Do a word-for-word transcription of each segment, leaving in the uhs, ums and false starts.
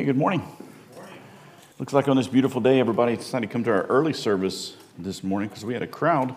Hey, good morning. Good morning. Looks like on this beautiful day, everybody decided to come to our early service this morning because we had a crowd.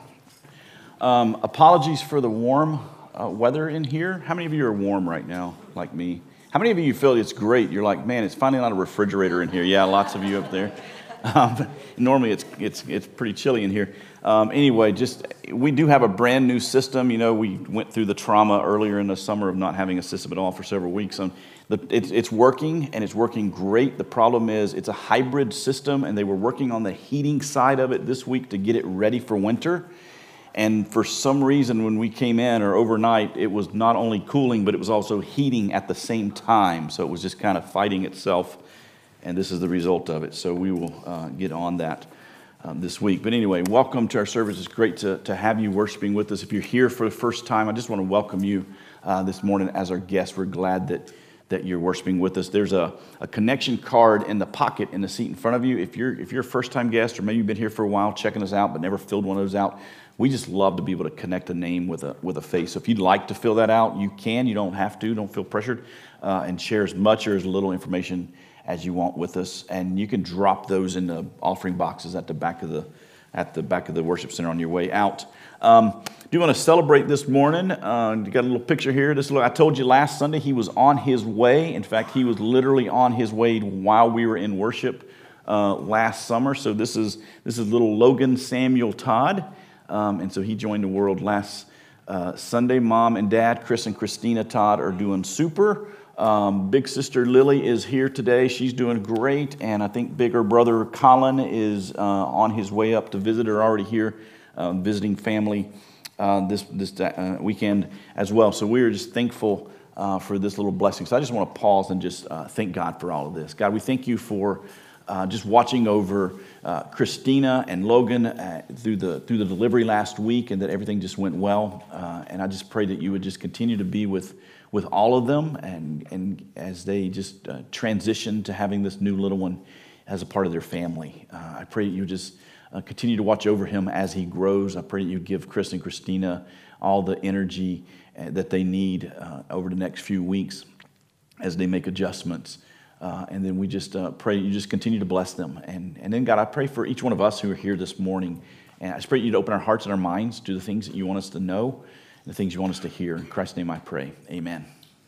Um, apologies for the warm uh, weather in here. How many of you are warm right now, like me? How many of you feel it's great? You're like, man, it's finally not a refrigerator in here. Yeah, lots of you up there. Um, normally, it's it's it's pretty chilly in here. Um, anyway, just we do have a brand new system. You know, we went through the trauma earlier in the summer of not having a system at all for several weeks. Um, the, it's, it's working, and it's working great. The problem is it's a hybrid system, and they were working on the heating side of it this week to get it ready for winter. And for some reason, when we came in or overnight, it was not only cooling, but it was also heating at the same time. So it was just kind of fighting itself, and this is the result of it. So we will uh, get on that um, this week. But anyway, welcome to our service. It's great to, to have you worshiping with us. If you're here for the first time, I just want to welcome you uh, this morning as our guest. We're glad that that you're worshiping with us. There's a, a connection card in the pocket in the seat in front of you. If you're if you're a first-time guest, or maybe you've been here for a while checking us out but never filled one of those out, we just love to be able to connect a name with a with a face. So if you'd like to fill that out, you can. You don't have to. Don't feel pressured. Uh, and share as much or as little information as you want with us. And you can drop those in the offering boxes at the back of the at the back of the worship center on your way out. Um, do you want to celebrate this morning? Uh, you got a little picture here. This little, I told you last Sunday he was on his way. In fact, he was literally on his way while we were in worship uh, last summer. So this is this is little Logan Samuel Todd, um, and so he joined the world last uh, Sunday. Mom and Dad, Chris and Christina Todd, are doing super. Um, big sister Lily is here today. She's doing great, and I think bigger brother Colin is uh, on his way up to visit her. Already here. Uh, visiting family uh, this this uh, weekend as well. So we are just thankful uh, for this little blessing. So I just want to pause and just uh, thank God for all of this. God, we thank you for uh, just watching over uh, Christina and Logan uh, through the through the delivery last week, and that everything just went well. Uh, and I just pray that you would just continue to be with with all of them, and and as they just uh, transition to having this new little one as a part of their family. Uh, I pray that you just Uh, continue to watch over him as he grows. I pray that you give Chris and Christina all the energy uh, that they need uh, over the next few weeks as they make adjustments. Uh, and then we just uh, pray you just continue to bless them. And, and then, God, I pray for each one of us who are here this morning. And I just pray you to open our hearts and our minds to the things that you want us to know and the things you want us to hear. In Christ's name I pray. Amen.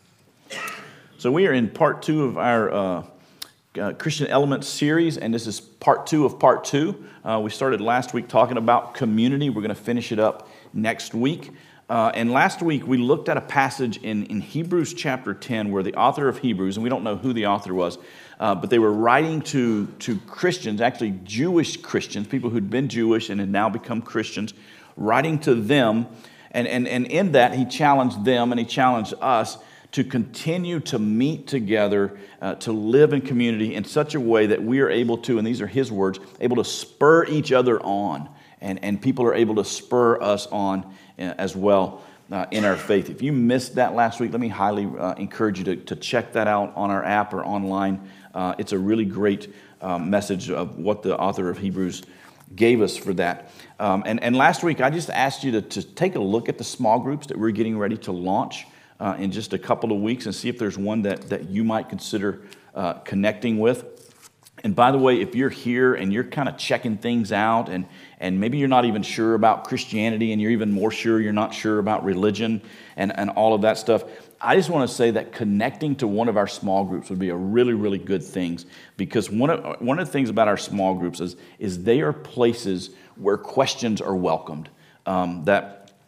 So we are in part two of our Uh, Uh, Christian Elements series, and this is part two of part two. Uh, we started last week talking about community. We're going to finish it up next week. Uh, and last week we looked at a passage in, in Hebrews chapter ten where the author of Hebrews, and we don't know who the author was, uh, but they were writing to, to Christians, actually Jewish Christians, people who'd been Jewish and had now become Christians, writing to them. And, and, and in that he challenged them and he challenged us to continue to meet together, uh, to live in community in such a way that we are able to, and these are his words, able to spur each other on, and, and people are able to spur us on uh, as well uh, in our faith. If you missed that last week, let me highly uh, encourage you to, to check that out on our app or online. Uh, it's a really great um, message of what the author of Hebrews gave us for that. Um, and, and last week, I just asked you to, to take a look at the small groups that we're getting ready to launch Uh, in just a couple of weeks, and see if there's one that, that you might consider uh, connecting with. And by the way, if you're here and you're kind of checking things out, and, and maybe you're not even sure about Christianity, and you're even more sure you're not sure about religion and, and all of that stuff, I just want to say that connecting to one of our small groups would be a really, really good thing, because one of, one of the things about our small groups is, is they are places where questions are welcomed. Um, that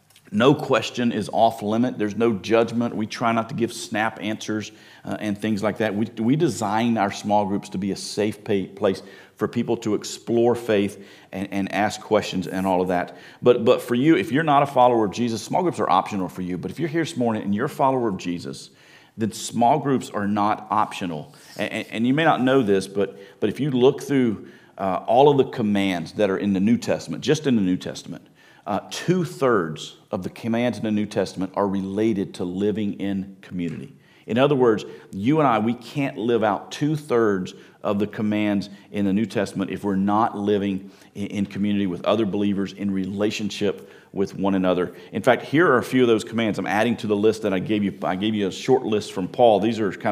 No question is off limit. There's no judgment. We try not to give snap answers uh, and things like that. We, we design our small groups to be a safe pay, place for people to explore faith and, and ask questions and all of that. But but for you, if you're not a follower of Jesus, small groups are optional for you. But if you're here this morning and you're a follower of Jesus, then small groups are not optional. And, and you may not know this, but, but if you look through uh, all of the commands that are in the New Testament, just in the New Testament, Uh, two-thirds of the commands in the New Testament are related to living in community. In other words, you and I, we can't live out two-thirds of the commands in the New Testament if we're not living in, in community with other believers, in relationship with one another. In fact, here are a few of those commands I'm adding to the list that I gave you. I gave you a short list from Paul. These are kind of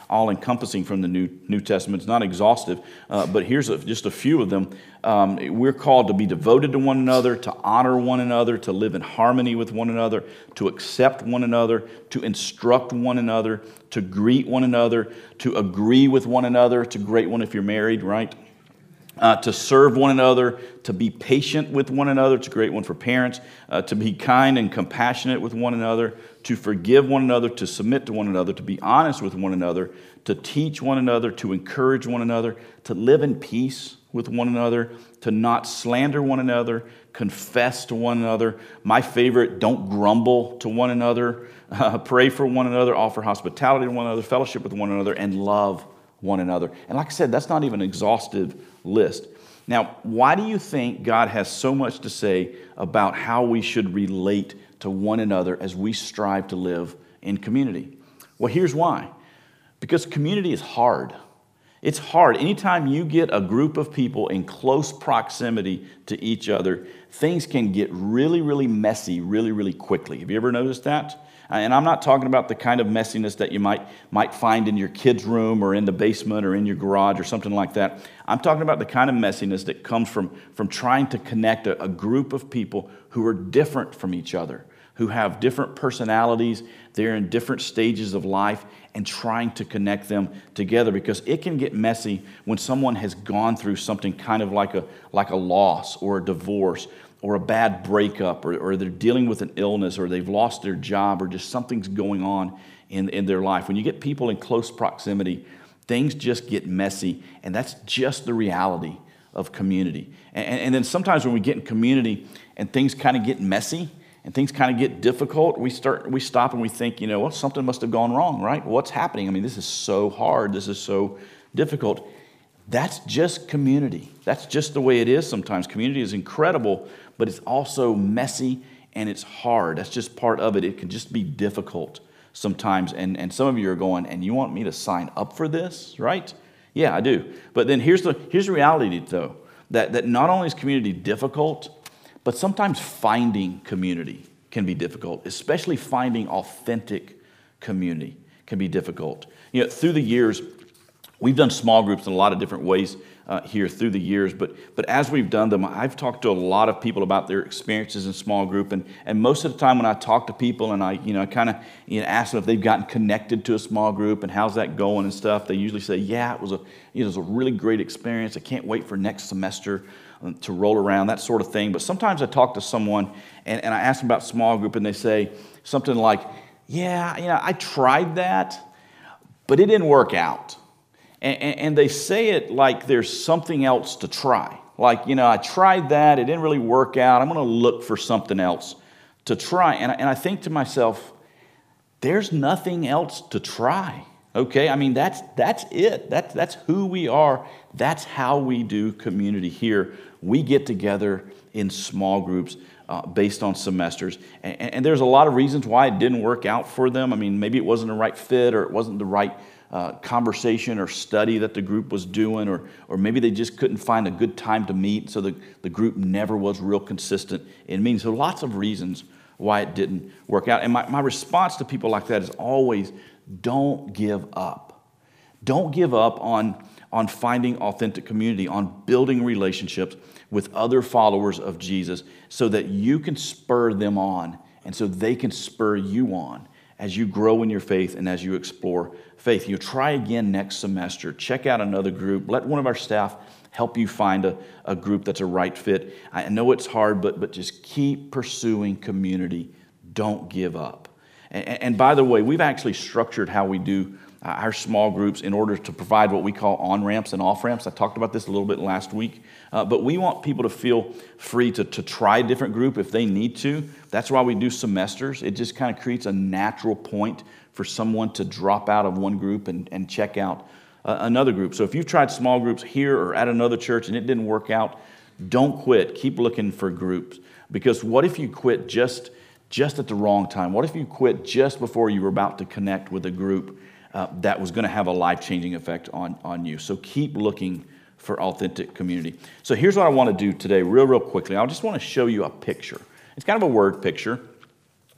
all-encompassing from the New New Testament. It's not exhaustive, uh, but here's a, just a few of them. Um, we're called to be devoted to one another, to honor one another, to live in harmony with one another, to accept one another, to instruct one another, to greet one another, to agree with one another. It's a great one if you're married, right? Uh, to serve one another, to be patient with one another. It's a great one for parents. Uh, to be kind and compassionate with one another, to forgive one another, to submit to one another, to be honest with one another, to teach one another, to encourage one another, to live in peace with one another, to not slander one another, confess to one another. My favorite, don't grumble to one another, uh, pray for one another, offer hospitality to one another, fellowship with one another, and love one another. And like I said, that's not even an exhaustive list. Now, why do you think God has so much to say about how we should relate to one another as we strive to live in community? Well, here's why. Because community is hard. It's hard. Anytime you get a group of people in close proximity to each other, things can get really, really messy really, really quickly. Have you ever noticed that? And I'm not talking about the kind of messiness that you might, might find in your kid's room or in the basement or in your garage or something like that. I'm talking about the kind of messiness that comes from, from trying to connect a, a group of people who are different from each other, who have different personalities, they're in different stages of life, and trying to connect them together, because it can get messy when someone has gone through something kind of like a, like a loss or a divorce, or a bad breakup, or, or they're dealing with an illness, or they've lost their job, or just something's going on in, in their life. When you get people in close proximity, things just get messy, and that's just the reality of community. And, and then sometimes when we get in community and things kind of get messy, and things kind of get difficult, we start, we stop and we think, you know, well, something must have gone wrong, right? What's happening? I mean, this is so hard. This is so difficult. That's just community. That's just the way it is sometimes. Community is incredible, but it's also messy and it's hard. That's just part of it. It can just be difficult sometimes. And, and some of you are going, and you want me to sign up for this, right? Yeah, I do. But then here's the, here's the reality, though, that, that not only is community difficult, but sometimes finding community can be difficult, especially finding authentic community can be difficult. You know, through the years, we've done small groups in a lot of different ways uh, here through the years, but but as we've done them, I've talked to a lot of people about their experiences in small group, and and most of the time when I talk to people and I you know kind of you know ask them if they've gotten connected to a small group and how's that going and stuff, they usually say, yeah, it was a you know, it was a really great experience. I can't wait for next semester to roll around, that sort of thing. But sometimes I talk to someone and, and I ask them about small group, and they say something like, yeah, you know, I tried that, but it didn't work out. And, and they say it like there's something else to try. Like, you know, I tried that, it didn't really work out, I'm going to look for something else to try. And I, and I think to myself, there's nothing else to try. Okay, I mean, that's that's it. That's, that's who we are. That's how we do community here. We get together in small groups uh, based on semesters. And, and there's a lot of reasons why it didn't work out for them. I mean, maybe it wasn't the right fit, or it wasn't the right uh, conversation or study that the group was doing, or or maybe they just couldn't find a good time to meet, so the, the group never was real consistent in meeting. So lots of reasons why it didn't work out. And my, my response to people like that is always, don't give up. Don't give up on, on finding authentic community, on building relationships with other followers of Jesus, so that you can spur them on, and so they can spur you on as you grow in your faith and as you explore faith. You try again next semester. Check out another group. Let one of our staff help you find a, a group that's a right fit. I know it's hard, but, but just keep pursuing community. Don't give up. And, and by the way, we've actually structured how we do our small groups in order to provide what we call on-ramps and off-ramps. I talked about this a little bit last week. Uh, but we want people to feel free to, to try a different group if they need to. That's why we do semesters. It just kind of creates a natural point for someone to drop out of one group and, and check out uh, another group. So if you've tried small groups here or at another church and it didn't work out, don't quit. Keep looking for groups. Because what if you quit just, just at the wrong time? What if you quit just before you were about to connect with a group Uh, that was going to have a life-changing effect on, on you? So keep looking for authentic community. So here's what I want to do today real, real quickly. I just want to show you a picture. It's kind of a word picture.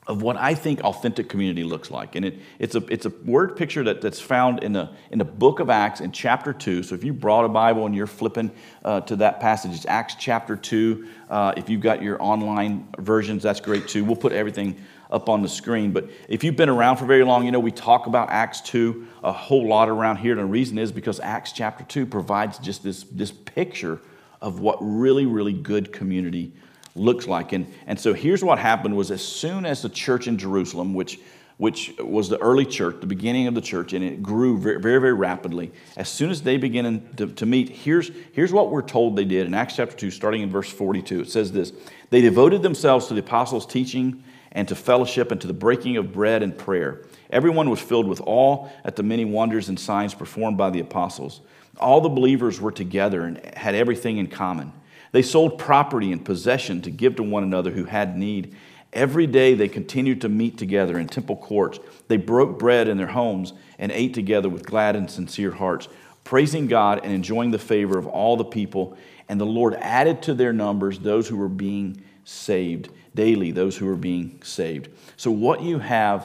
of what I think authentic community looks like. And it, it's, a, it's a word picture that, that's found in the, in the book of Acts in chapter two. So if you brought a Bible and you're flipping uh, to that passage, it's Acts chapter two. Uh, if you've got your online versions, that's great too. We'll put everything up on the screen. But if you've been around for very long, you know we talk about Acts two a whole lot around here. And the reason is because Acts chapter two provides just this, this picture of what really, really good community looks like. And, and so here's what happened was as soon as the church in Jerusalem, which, which was the early church, the beginning of the church, and it grew very, very, very rapidly, as soon as they began to, to meet, here's, here's what we're told they did in Acts chapter two, starting in verse forty-two. It says this: they devoted themselves to the apostles' teaching and to fellowship and to the breaking of bread and prayer. Everyone was filled with awe at the many wonders and signs performed by the apostles. All the believers were together and had everything in common. They sold property and possession to give to one another who had need. Every day they continued to meet together in temple courts. They broke bread in their homes and ate together with glad and sincere hearts, praising God and enjoying the favor of all the people. And the Lord added to their numbers those who were being saved daily, those who were being saved. So what you have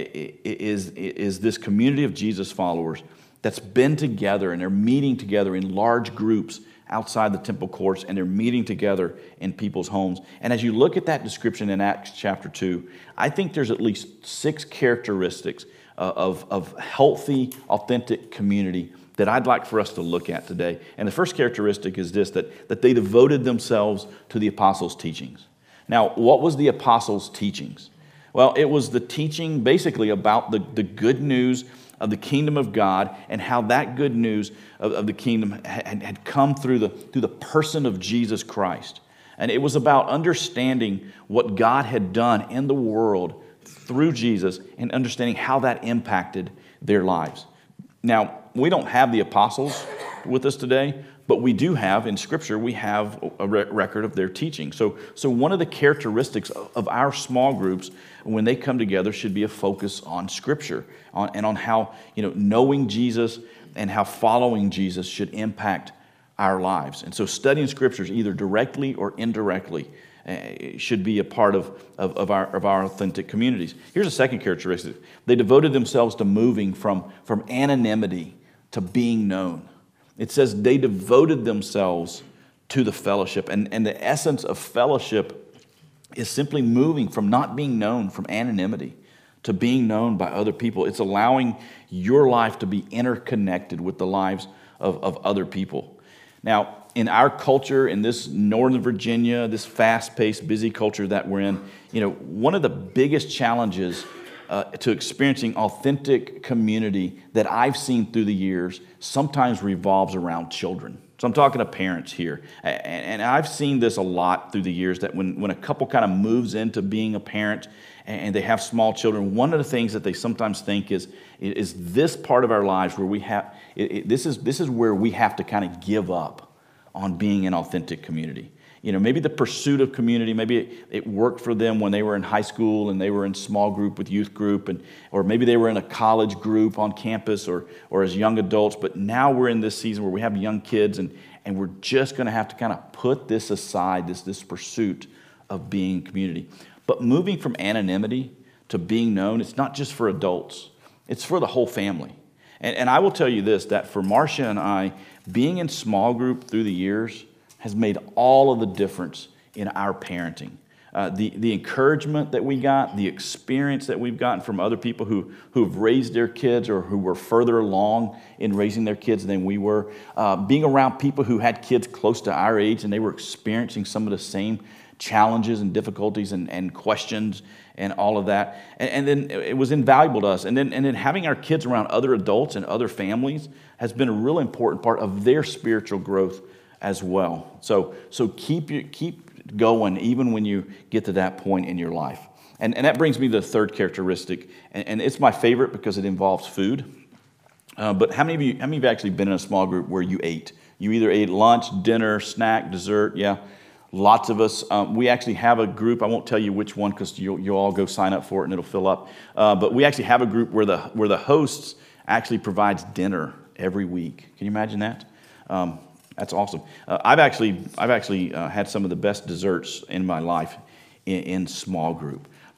is, is this community of Jesus followers that's been together, and they're meeting together in large groups outside the temple courts, and they're meeting together in people's homes. And as you look at that description in Acts chapter two, I think there's at least six characteristics of, of healthy, authentic community that I'd like for us to look at today. And the first characteristic is this, that, that they devoted themselves to the apostles' teachings. Now, what was the apostles' teachings? Well, it was the teaching basically about the, the good news of the kingdom of God and how that good news of, of the kingdom had, had come through the, through the person of Jesus Christ. And it was about understanding what God had done in the world through Jesus and understanding how that impacted their lives. Now, we don't have the apostles with us today, but we do have, in Scripture, we have a record of their teaching. So, so one of the characteristics of our small groups when they come together should be a focus on Scripture on, and on how, you know, knowing Jesus and how following Jesus should impact our lives. And so studying Scriptures either directly or indirectly uh, should be a part of, of, of, our, of our authentic communities. Here's a second characteristic. They devoted themselves to moving from, from anonymity to being known. It says they devoted themselves to the fellowship. And, and the essence of fellowship is simply moving from not being known, from anonymity, to being known by other people. It's allowing your life to be interconnected with the lives of, of other people. Now, in our culture, in this Northern Virginia, this fast-paced, busy culture that we're in, you know, one of the biggest challenges Uh, to experiencing authentic community that I've seen through the years sometimes revolves around children. So I'm talking to parents here. And, and I've seen this a lot through the years, that when, when a couple kind of moves into being a parent and they have small children, one of the things that they sometimes think is, is this part of our lives where we have, it, it, this is, this is where we have to kind of give up on being an authentic community. You know, maybe the pursuit of community, maybe it, it worked for them when they were in high school and they were in small group with youth group, and or maybe they were in a college group on campus or or as young adults. But now we're in this season where we have young kids, and, and we're just going to have to kind of put this aside, this, this pursuit of being community. But moving from anonymity to being known, it's not just for adults. It's for the whole family. And, and I will tell you this, that for Marcia and I, being in small group through the years has made all of the difference in our parenting. Uh, the, the encouragement that we got, the experience that we've gotten from other people who, who've raised their kids or who were further along in raising their kids than we were, uh, being around people who had kids close to our age and they were experiencing some of the same challenges and difficulties and, and questions and all of that. And, and then it was invaluable to us. And then, and then having our kids around other adults and other families has been a real important part of their spiritual growth as well. So, so keep you, keep going even when you get to that point in your life. And, and that brings me to the third characteristic, and, and it's my favorite because it involves food. Uh, but how many of you, how many of you actually been in a small group where you ate? You either ate lunch, dinner, snack, dessert. Yeah, lots of us. Um, we actually have a group. I won't tell you which one because you'll, you'll all go sign up for it and it'll fill up. Uh, but we actually have a group where the where the hosts actually provides dinner every week. Can you imagine that? Um, That's awesome. Uh, I've actually I've actually uh, had some of the best desserts in my life in, in small group.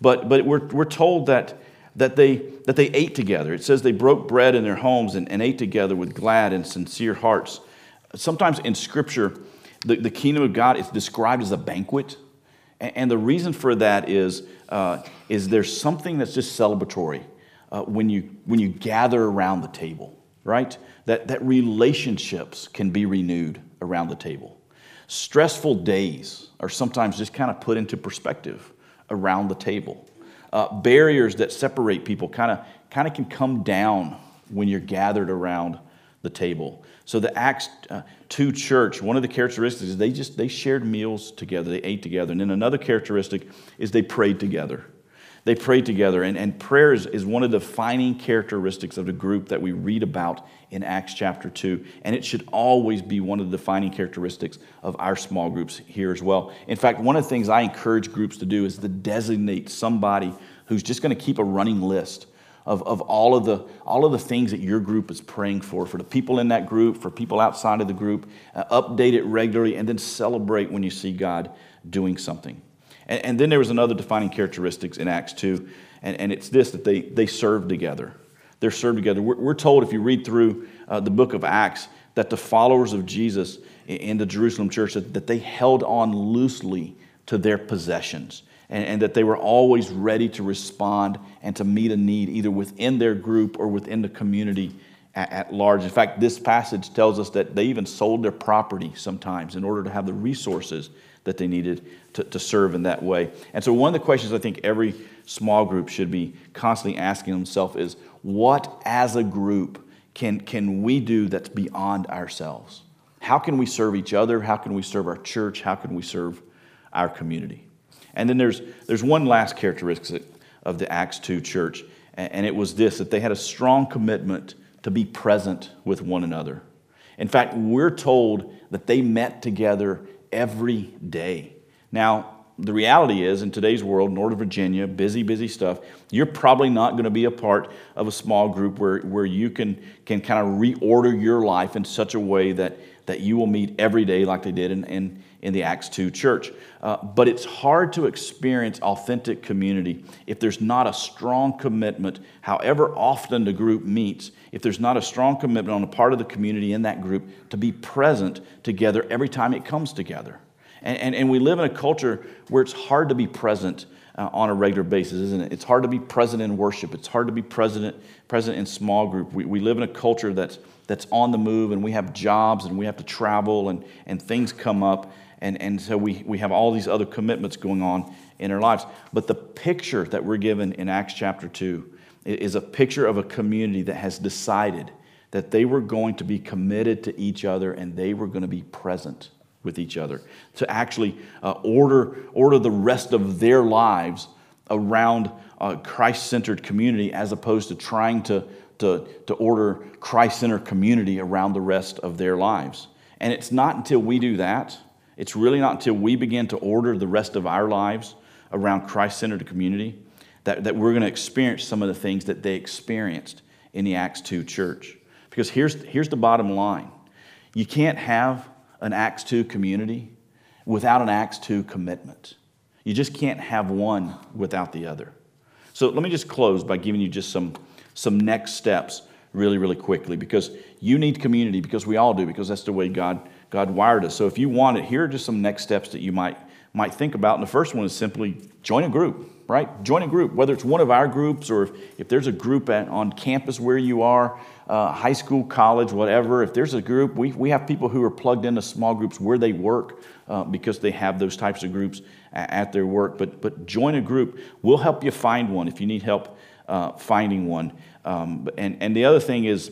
But but we're we're told that that they that they ate together. It says they broke bread in their homes and, and ate together with glad and sincere hearts. Sometimes in Scripture, the, the kingdom of God is described as a banquet. And, and the reason for that is, uh, is there's something that's just celebratory uh, when you when you gather around the table, right? That, that relationships can be renewed around the table. Stressful days are sometimes just kind of put into perspective around the table. Uh, barriers that separate people kind of kind of can come down when you're gathered around the table. So the Acts uh, two church, one of the characteristics is they just they shared meals together, they ate together. And then another characteristic is they prayed together. They prayed together, and, and prayer is, is one of the defining characteristics of the group that we read about in Acts chapter two, and it should always be one of the defining characteristics of our small groups here as well. In fact, one of the things I encourage groups to do is to designate somebody who's just going to keep a running list of, of all of the all of the things that your group is praying for, for the people in that group, for people outside of the group. Uh, update it regularly, and then celebrate when you see God doing something. And, and then there was another defining characteristics in Acts two, and, and it's this, that they, they served together. They're served together. We're, we're told, if you read through uh, the book of Acts, that the followers of Jesus in the Jerusalem church, that, that they held on loosely to their possessions, and, and that they were always ready to respond and to meet a need either within their group or within the community at, at large. In fact, this passage tells us that they even sold their property sometimes in order to have the resources that they needed to, to serve in that way. And so one of the questions I think every small group should be constantly asking themselves is, what as a group can, can we do that's beyond ourselves? How can we serve each other? How can we serve our church? How can we serve our community? And then there's, there's one last characteristic of the Acts two church, and it was this, that they had a strong commitment to be present with one another. In fact, we're told that they met together every day. Now, the reality is, in today's world, Northern Virginia, busy, busy stuff, you're probably not going to be a part of a small group where, where you can, can kind of reorder your life in such a way that, that you will meet every day like they did in, in, in the Acts two church. Uh, but it's hard to experience authentic community if there's not a strong commitment, however often the group meets, if there's not a strong commitment on the part of the community in that group to be present together every time it comes together. And, and, and we live in a culture where it's hard to be present uh, on a regular basis, isn't it? It's hard to be present in worship. It's hard to be present, present in small group. We, we live in a culture that's, that's on the move, and we have jobs, and we have to travel, and, and things come up. And, and so we, we have all these other commitments going on in our lives. But the picture that we're given in Acts chapter two is a picture of a community that has decided that they were going to be committed to each other, and they were going to be present with each other, to actually uh, order, order the rest of their lives around a Christ-centered community, as opposed to trying to, to, to order Christ-centered community around the rest of their lives. And it's not until we do that, it's really not until we begin to order the rest of our lives around Christ-centered community that, that we're going to experience some of the things that they experienced in the Acts two church. Because here's, here's the bottom line. You can't have an Acts two community without an Acts two commitment. You just can't have one without the other. So let me just close by giving you just some, some next steps really, really quickly, because you need community, because we all do, because that's the way God, God wired us. So if you want it, here are just some next steps that you might, might think about. And the first one is simply join a group, right? Join a group, whether it's one of our groups, or if, if there's a group at, on campus where you are, uh, high school, college, whatever. If there's a group, we, we have people who are plugged into small groups where they work uh, because they have those types of groups at, at their work. But, but join a group. We'll help you find one if you need help uh, finding one. Um, and, and the other thing is,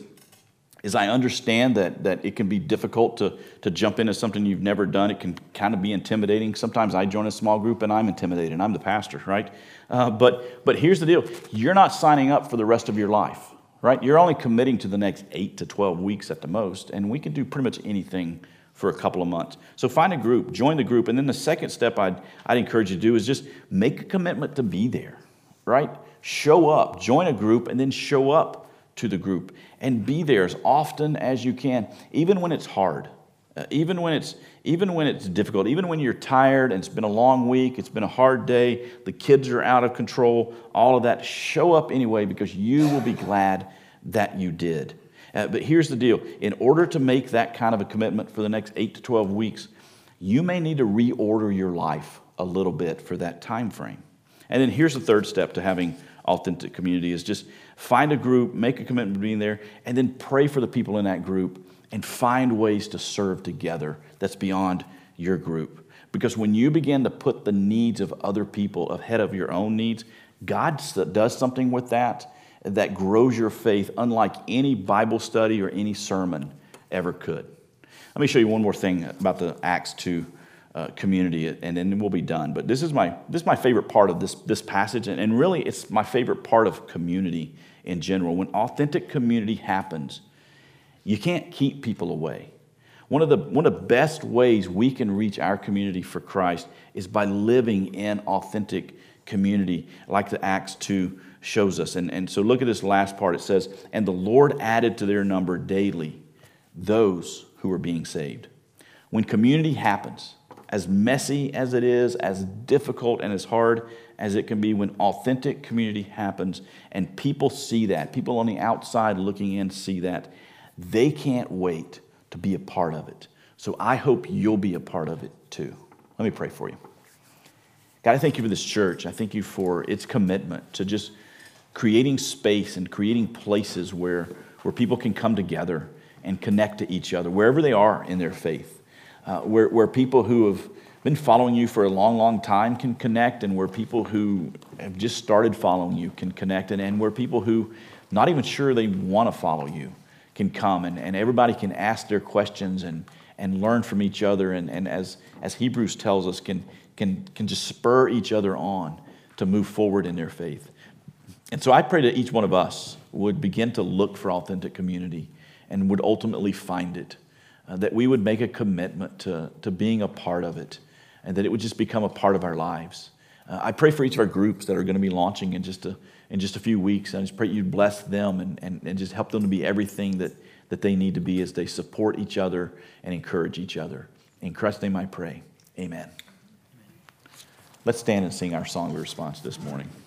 is I understand that, that it can be difficult to, to jump into something you've never done. It can kind of be intimidating. Sometimes I join a small group and I'm intimidated. I'm the pastor, right? Uh, but, but here's the deal. You're not signing up for the rest of your life, right? You're only committing to the next eight to twelve weeks at the most, and we can do pretty much anything for a couple of months. So find a group, join the group, and then the second step I'd, I'd encourage you to do is just make a commitment to be there, right? Show up, join a group, and then show up to the group and be there as often as you can, even when it's hard. Uh, even when it's even when it's difficult, even when you're tired and it's been a long week, it's been a hard day, the kids are out of control, all of that, show up anyway because you will be glad that you did. Uh, but here's the deal. In order to make that kind of a commitment for the next eight to twelve weeks, you may need to reorder your life a little bit for that time frame. And then here's the third step to having authentic community is just find a group, make a commitment to being there, and then pray for the people in that group and find ways to serve together that's beyond your group. Because when you begin to put the needs of other people ahead of your own needs, God does something with that that grows your faith unlike any Bible study or any sermon ever could. Let me show you one more thing about the Acts two uh, community, and then we'll be done. But this is my this is my favorite part of this, this passage, and, and really it's my favorite part of community in general. When authentic community happens, you can't keep people away. One of the one of the best ways we can reach our community for Christ is by living in authentic community, like the Acts two shows us. And, and so look at this last part. It says, and the Lord added to their number daily those who were being saved. When community happens, as messy as it is, as difficult and as hard as it can be, when authentic community happens and people see that, people on the outside looking in see that, they can't wait to be a part of it. So I hope you'll be a part of it too. Let me pray for you. God, I thank you for this church. I thank you for its commitment to just creating space and creating places where, where people can come together and connect to each other, wherever they are in their faith, uh, where, where people who have been following you for a long, long time can connect, and where people who have just started following you can connect, and, and where people who not even sure they want to follow you can come, and, and everybody can ask their questions and, and learn from each other, and, and as, as Hebrews tells us, can, can, can just spur each other on to move forward in their faith. And so I pray that each one of us would begin to look for authentic community and would ultimately find it, uh, that we would make a commitment to, to being a part of it, and that it would just become a part of our lives. Uh, I pray for each of our groups that are going to be launching in just a, in just a few weeks. I just pray you'd bless them and, and, and just help them to be everything that, that they need to be as they support each other and encourage each other. In Christ's name I pray, amen. Let's stand and sing our song of response this morning.